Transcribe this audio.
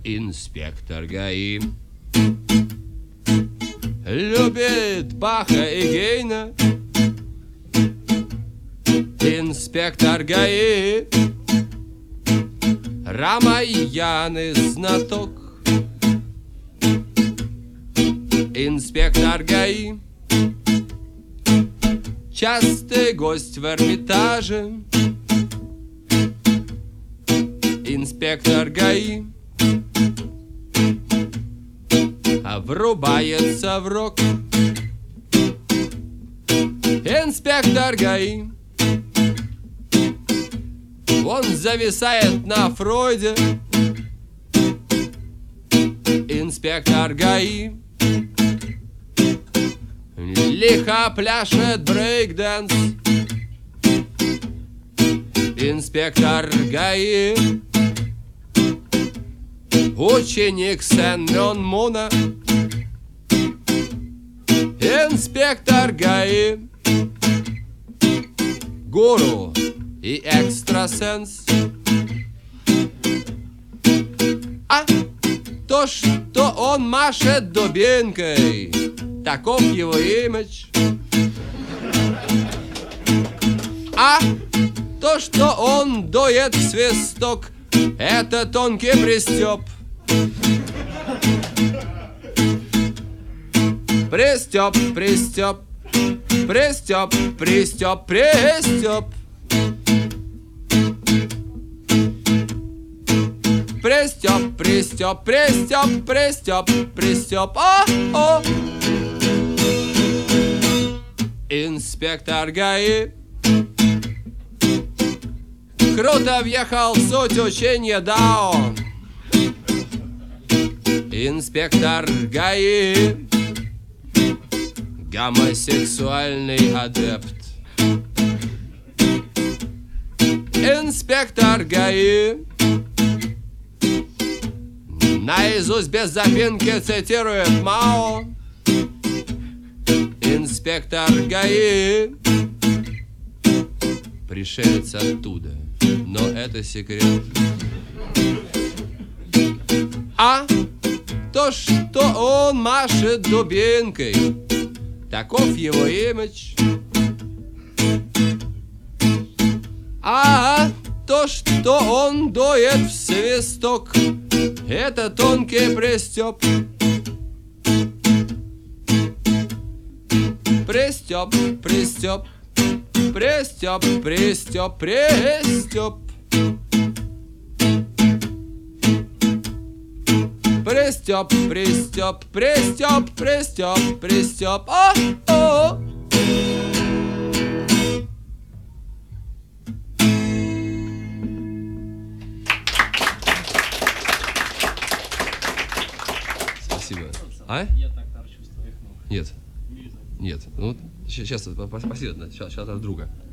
Инспектор ГАИ любит Баха и Гейна. Инспектор ГАИ Рамаяны знаток. Инспектор ГАИ частый гость в Эрмитаже. Инспектор ГАИ врубается в рок. Инспектор ГАИ он зависает на Фройде. Инспектор ГАИ лихо пляшет брейк-дэнс. Инспектор ГАИ ученик Сен-Мон Муна. Инспектор ГАИ гуру и экстрасенс. А то, что он машет дубинкой, таков его имидж. А то, что он дует в свисток, это тонкий пристёп. Пристёп, пристёп, пристёп, пристёп, пристёп. Пристёп, пристёп, пристёп, пристёп, пристёп. О! Инспектор ГАИ круто въехал в суть учения Дао. Инспектор ГАИ гомосексуальный адепт. Инспектор ГАИ наизусть без запинки цитирует Мао. Инспектор ГАИ пришелец оттуда, но это секрет. А то, что он машет дубинкой, таков его имидж. А то, что он дует в свисток, это тонкий пристёп. Пристёп, пристёп, пристёп, пристёп, пристёп. Пристёп, пристёп, пристёп, пристёп, пристёп. О! Спасибо. А? Я так торчу с твоих ног. Нет. Нет. Ну вот сейчас спасибо. Сейчас от друга.